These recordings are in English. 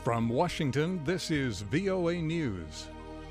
From Washington, this is VOA News.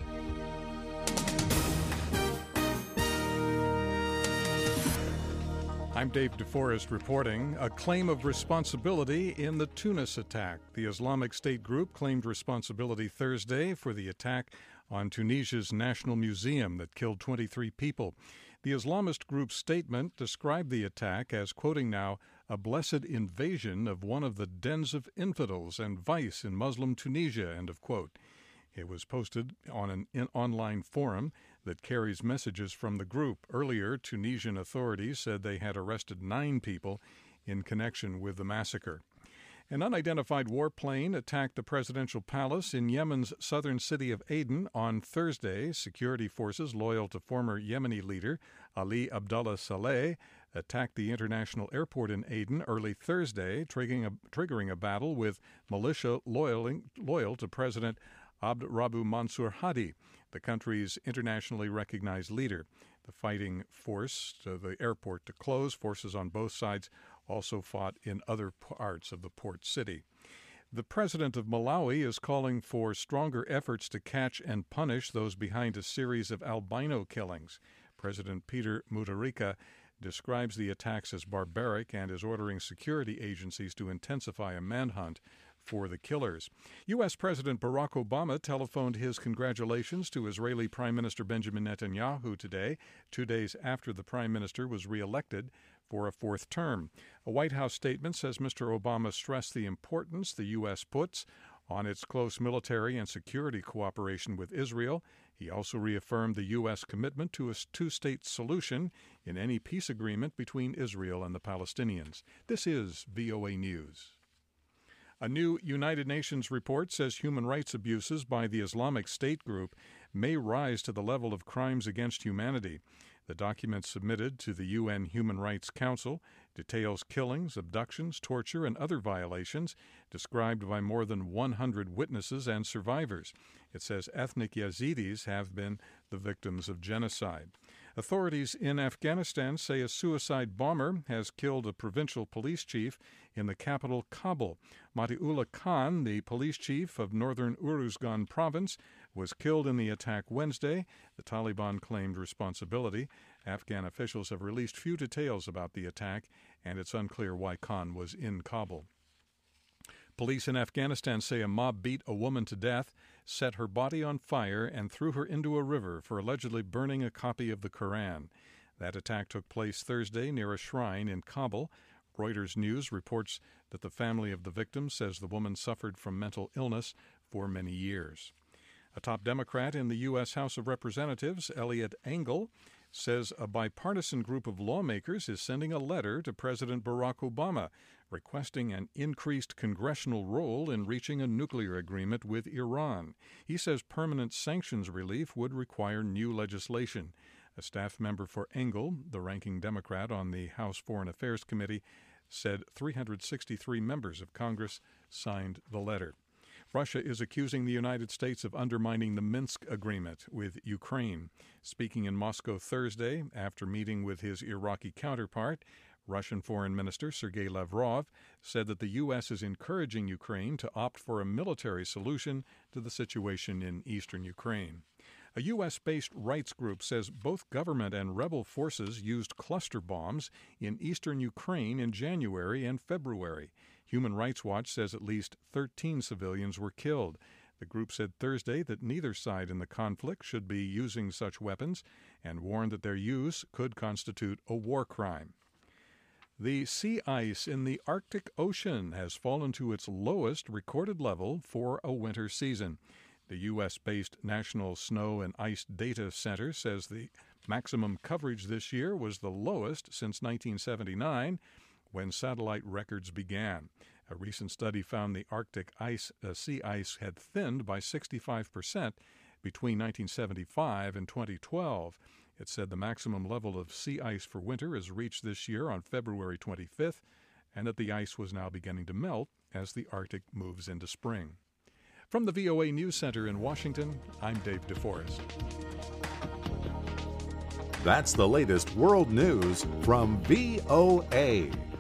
I'm Dave DeForest reporting a claim of responsibility in the Tunis attack. The Islamic State group claimed responsibility Thursday for the attack on Tunisia's National Museum that killed 23 people. The Islamist group's statement described the attack as, quoting now, a blessed invasion of one of the dens of infidels and vice in Muslim Tunisia, end of quote. It was posted on an online forum that carries messages from the group. Earlier, Tunisian authorities said they had arrested 9 people in connection with the massacre. An unidentified warplane attacked the presidential palace in Yemen's southern city of Aden on Thursday. Security forces loyal to former Yemeni leader Ali Abdullah Saleh attacked the international airport in Aden early Thursday, triggering a battle with militia loyal to President Abd Rabbu Mansur Hadi, the country's internationally recognized leader. The fighting forced the airport to close. Forces on both sides also fought in other parts of the port city. The president of Malawi is calling for stronger efforts to catch and punish those behind a series of albino killings. President Peter Mutharika describes the attacks as barbaric and is ordering security agencies to intensify a manhunt for the killers. U.S. President Barack Obama telephoned his congratulations to Israeli Prime Minister Benjamin Netanyahu today, 2 days after the prime minister was reelected for a 4th term. A White House statement says Mr. Obama stressed the importance the U.S. puts on its close military and security cooperation with Israel. He also reaffirmed the U.S. commitment to a two-state solution in any peace agreement between Israel and the Palestinians. This is VOA News. A new United Nations report says human rights abuses by the Islamic State group may rise to the level of crimes against humanity. The document submitted to the UN Human Rights Council details killings, abductions, torture, and other violations described by more than 100 witnesses and survivors. It says ethnic Yazidis have been the victims of genocide. Authorities in Afghanistan say a suicide bomber has killed a provincial police chief in the capital, Kabul. Matiullah Khan, the police chief of northern Uruzgan province, was killed in the attack Wednesday. The Taliban claimed responsibility. Afghan officials have released few details about the attack, and it's unclear why Khan was in Kabul. Police in Afghanistan say a mob beat a woman to death, set her body on fire, and threw her into a river for allegedly burning a copy of the Quran. That attack took place Thursday near a shrine in Kabul. Reuters News reports that the family of the victim says the woman suffered from mental illness for many years. A top Democrat in the U.S. House of Representatives, Eliot Engel, says a bipartisan group of lawmakers is sending a letter to President Barack Obama requesting an increased congressional role in reaching a nuclear agreement with Iran. He says permanent sanctions relief would require new legislation. A staff member for Engel, the ranking Democrat on the House Foreign Affairs Committee, said 363 members of Congress signed the letter. Russia is accusing the United States of undermining the Minsk agreement with Ukraine. Speaking in Moscow Thursday after meeting with his Iraqi counterpart, Russian Foreign Minister Sergei Lavrov said that the U.S. is encouraging Ukraine to opt for a military solution to the situation in eastern Ukraine. A U.S.-based rights group says both government and rebel forces used cluster bombs in eastern Ukraine in January and February. Human Rights Watch says at least 13 civilians were killed. The group said Thursday that neither side in the conflict should be using such weapons and warned that their use could constitute a war crime. The sea ice in the Arctic Ocean has fallen to its lowest recorded level for a winter season. The U.S.-based National Snow and Ice Data Center says the maximum coverage this year was the lowest since 1979, when satellite records began. A recent study found the Arctic sea ice had thinned by 65% between 1975 and 2012. It said the maximum level of sea ice for winter is reached this year on February 25th, and that the ice was now beginning to melt as the Arctic moves into spring. From the VOA News Center in Washington, I'm Dave DeForest. That's the latest world news from VOA.